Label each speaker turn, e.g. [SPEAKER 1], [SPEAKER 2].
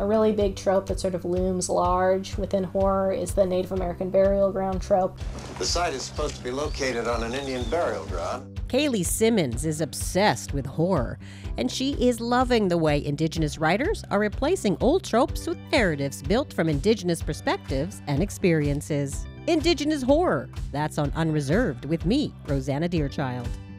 [SPEAKER 1] A really big trope that sort of looms large within horror is the Native American burial ground trope.
[SPEAKER 2] The site is supposed to be located on an Indian burial ground.
[SPEAKER 3] Kaylee Simmons is obsessed with horror, and she is loving the way Indigenous writers are replacing old tropes with narratives built from Indigenous perspectives and experiences. Indigenous horror, that's on Unreserved with me, Rosanna Deerchild.